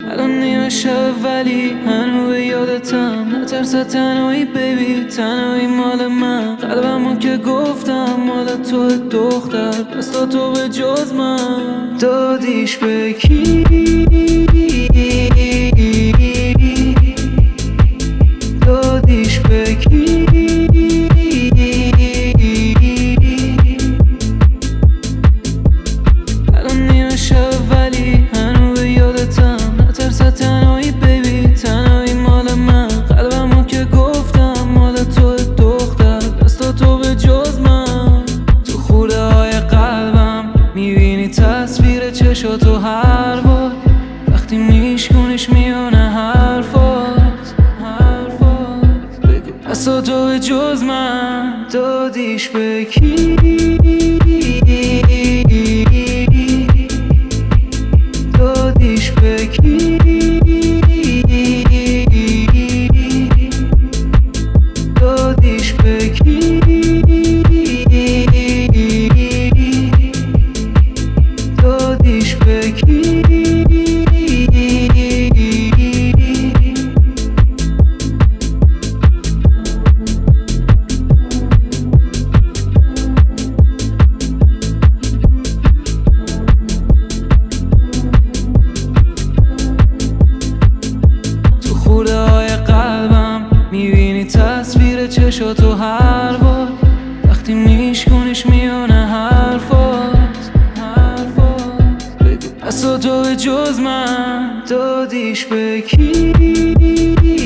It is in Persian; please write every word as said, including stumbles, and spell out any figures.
الان نیمه شب ولی هنو به یادتم. نترس تنهایی بیبی، تنهایی مال من. قلبمو که گفتم مال تو دختر، پس تا تو به جز من دادیش به کی؟ دادیش به کی؟ الان نیمه شب ولی هنو به یادتم. نترس تنهایی بیبی، تنهایی مال من. قلبمو که گفتم مال تو دختر، پس تا تو به جز من. تو خوله های قلبم میبینی تصویر چشاتو هر بار وقتی میشکنیش میونه حرفات حرفات بگو پس تا تو به جز من دادیش به کی؟ دادیش به کی؟ دادیش به کی؟ دادیش به کی؟ تو خوله های قلبم میبینی تصویر چشاتو هر بار وقتی میشکنیش میونه حرفات حرفات بگو پس تو به جز من دادیش به کی؟